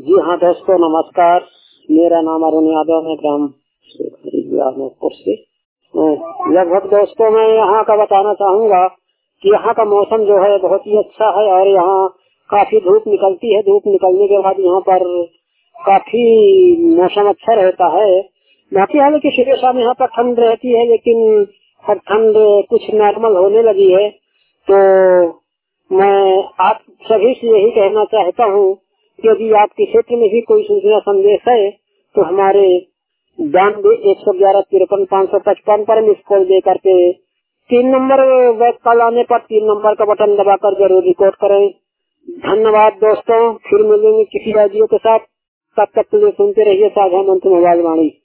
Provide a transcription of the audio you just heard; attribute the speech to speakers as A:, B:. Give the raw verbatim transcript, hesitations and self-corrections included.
A: जी हाँ दोस्तों, नमस्कार। मेरा नाम अरुण यादव है, ग्राम से। लगभग दोस्तों मैं यहाँ का बताना चाहूँगा कि यहाँ का मौसम जो है बहुत ही अच्छा है और यहाँ काफी धूप निकलती है। धूप निकलने के बाद यहाँ पर काफी मौसम अच्छा रहता है। बाकी हालांकि सुबह शाम यहाँ पर ठंड रहती है, लेकिन अब ठंड कुछ नॉर्मल होने लगी है। तो मैं आप सभी से यही कहना चाहता हूँ कि यदि आपके क्षेत्र में भी कोई सूचना संदेश है तो हमारे बानवे एक सौ ग्यारह तिरपन पाँच सौ पचपन पर मिस कॉल दे करके तीन नंबर बैक कॉल आने पर तीन नंबर का बटन दबाकर जरूर रिकॉर्ड करें। धन्यवाद दोस्तों, फिर मिलेंगे किसी ऑडियो के साथ। तब तक के लिए सुनते रहिए साझा मंत्र मोबाइल वाणी।